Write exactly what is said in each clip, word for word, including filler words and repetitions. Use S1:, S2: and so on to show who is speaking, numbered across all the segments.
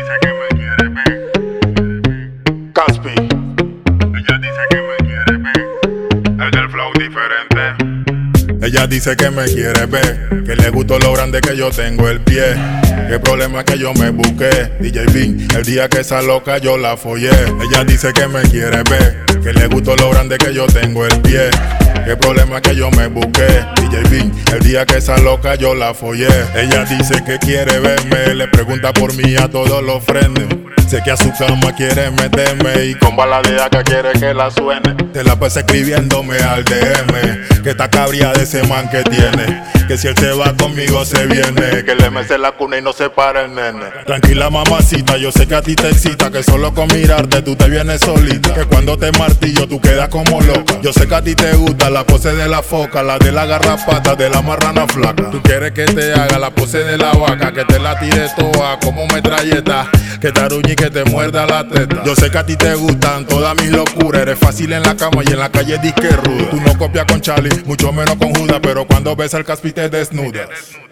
S1: dice que me quiere ver. Caspi. Ella dice que me quiere ver. El del flow diferente. Ella dice que me quiere ver, que le gustó lo grande que yo tengo el pie. Qué problema que yo me busqué, D J Bean, el día que esa loca yo la follé. Ella dice que me quiere ver, que le gustó lo grande que yo tengo el pie. Qué problema que yo me busqué, D J Bean, el día que esa loca yo la follé. Ella dice que quiere verme, le pregunta por mí a todos los frenes. Sé que a su cama quiere meterme y con baladea que quiere que la suene. Te la pasa escribiéndome al D M, que está cabría de ese man que tiene. Que si él se va conmigo se viene, que le mece la cuna y no se para el nene. Tranquila mamacita, yo sé que a ti te excita, que solo con mirarte tú te vienes solita. Que cuando te martillo tú quedas como loca. Yo sé que a ti te gusta la pose de la foca, la de la garrapata, de la marrana flaca. Tú quieres que te haga la pose de la vaca, que te la tire toda como metralleta, que te aruñe y que te muerda la teta. Yo sé que a ti te gustan todas mis locuras, eres fácil en la cama y en la calle disque ruda. Tú no copias con Charlie, mucho menos con Judas, pero cuando ves al Caspi te desnudas.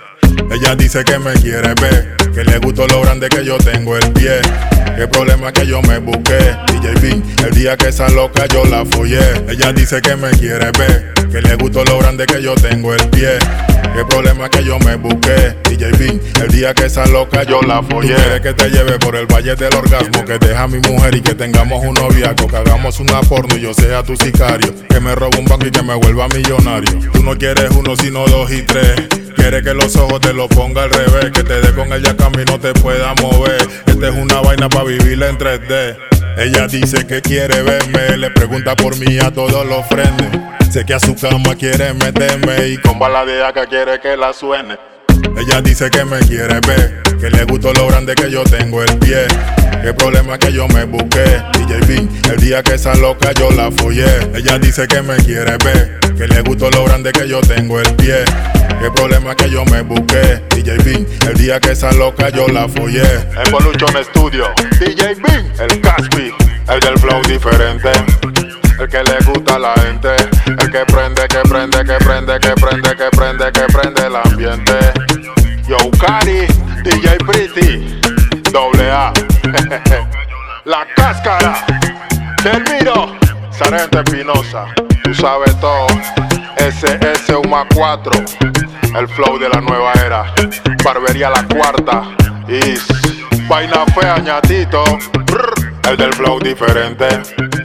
S1: Ella dice que me quiere ver, que le gustó lo grande que yo tengo el pie. Qué problema que yo me busqué, D J Bean, el día que esa loca yo la follé. Ella dice que me quiere ver, que le gustó lo grande que yo tengo el pie. Qué problema que yo me busqué, D J Bean, el día que esa loca yo la follé. Tú quieres que te lleve por el valle del orgasmo, que deja a mi mujer y que tengamos un noviazgo, que hagamos una porno y yo sea tu sicario, que me robe un banco y que me vuelva millonario. Tú no quieres uno sino dos y tres. Quieres que los ojos te lo ponga al revés, que te dé con ella cambio y no te pueda mover. Esta es una vaina pa' vivirla en tres D. Ella dice que quiere verme, le pregunta por mí a todos los frenes. Sé que a su cama quiere meterme y con baladea que quiere que la suene. Ella dice que me quiere ver, que le gustó lo grande que yo tengo el pie. Qué problema que yo me busqué, D J Bean, el día que esa loca yo la follé. Ella dice que me quiere ver, que le gustó lo grande que yo tengo el pie. Qué problema que yo me busqué, D J Bean, el día que esa loca yo la follé. Evolution Studio, D J Bean, el Caspi, el del flow diferente. El que le gusta a la gente, el que prende, que prende, que prende, que prende, que prende, que prende el ambiente. Yo Cari, D J Pretty, doble A, La Cáscara, Delmiro, Sargento Espinosa, tú sabes todo, S S Uma cuatro, el flow de la nueva era, Barbería La Cuarta, y Vaina Fea Ñatito, el del flow diferente.